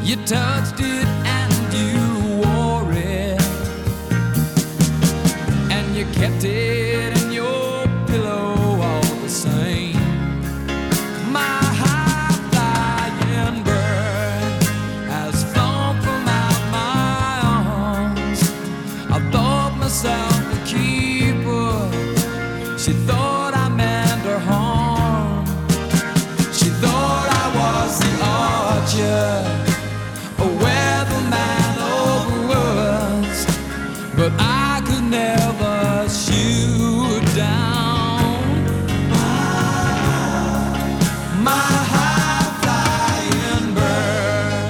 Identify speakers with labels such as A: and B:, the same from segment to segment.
A: You touched it and you wore it, and you kept it in your pillow all the same. My high-flying bird has flown from out my arms. I thought myself a keeper. She thought I meant her harm. She thought I was the archer, a weatherman of the woods, but I could never shoot down my high-flying bird.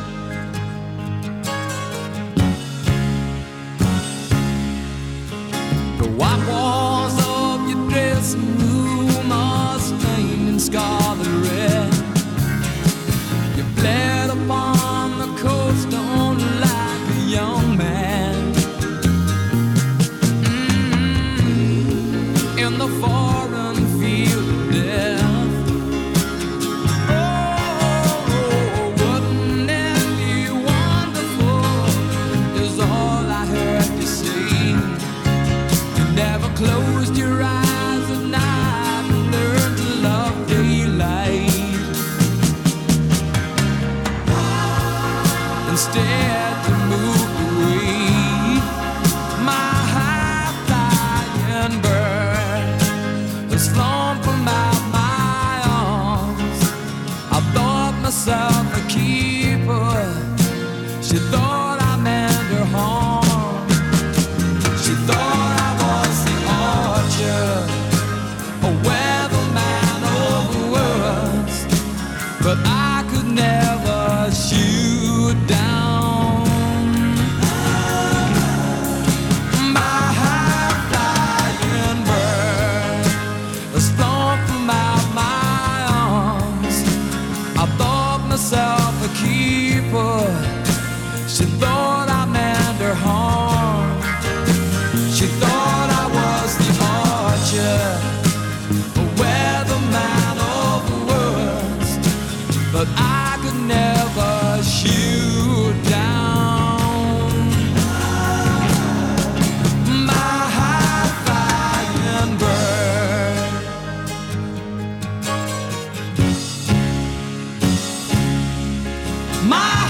A: The white walls of your dressing room are stained in scarlet red. You bled upon the cold stone like a young man. In the foreign field of death. Oh, wouldn't it be wonderful, is all I heard you say. You never closed your eyes at night and learned to love daylight. Instead you moved away. My high-flying bird has flown from out my arms. I thought myself a keeper. She thought I meant her harm. She thought I was the archer, a weatherman of the woods, but I could never shoot down my high-flying bird has flown from out my arms. I thought myself a keeper. She thought I meant her harm. She thought I was the archer, a weatherman of the woods, but I could never shoot down my high-flying bird. My